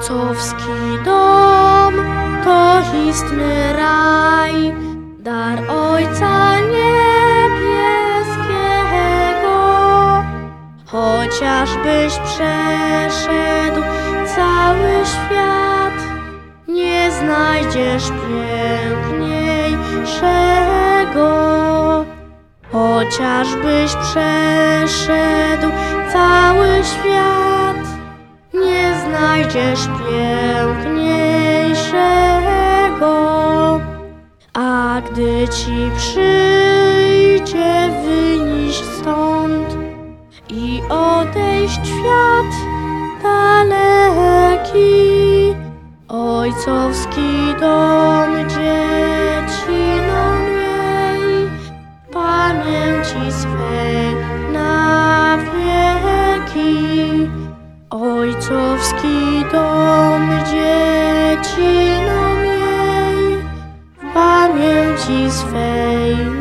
Ojcowski dom to istny raj, dar Ojca Niebieskiego. Chociażbyś przeszedł cały świat, nie znajdziesz piękniejszego. Chociażbyś przeszedł cały świat, nie znajdziesz piękniejszego. A gdy ci przyjdzie wyjść stąd i odejść w świat daleki, Ojcowski dom dzieciną miej, pamięci swej na wieki. Ojcowski dom dzieciną miej, w pamięci swej